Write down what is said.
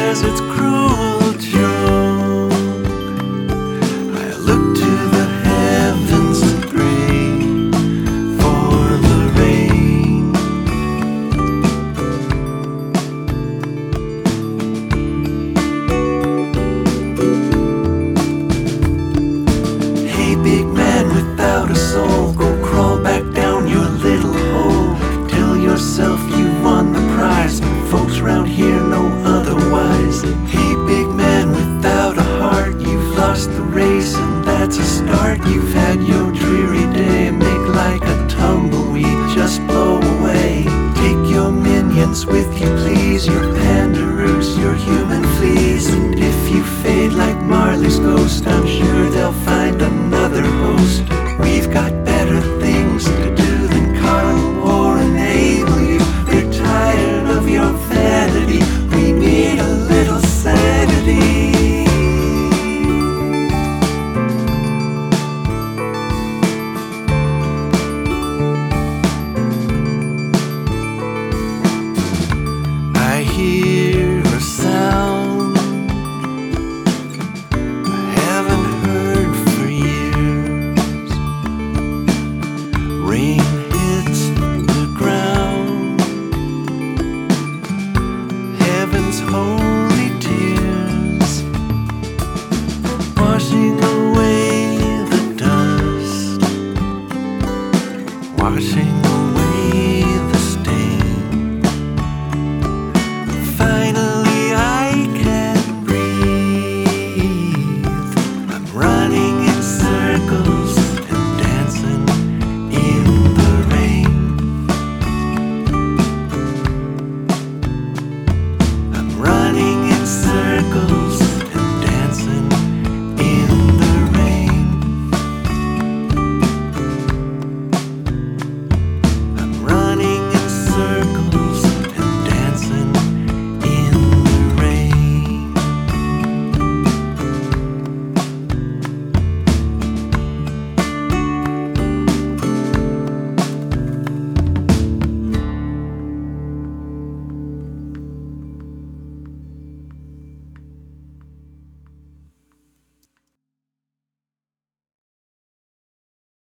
has its cruel joke. I look to the heavens and pray for the rain. Hey, big man without a soul, go crawl back down your little hole. Tell yourself you won the prize, folks round here know otherwise. Hey, big man without a heart, you've lost the race and that's a start. You've had your dreary day, make like a tumbleweed, just blow away. Take your minions with you please, your pandaroos, your human fleas. And if you fade like Marley's ghost, I'm sure they'll find another host. We've got better things to do than coddle or enable you. We're tired of your vanity, we need a little sanity. I hear a sound I haven't heard for years. Rain hits the ground, heaven's holy tears washing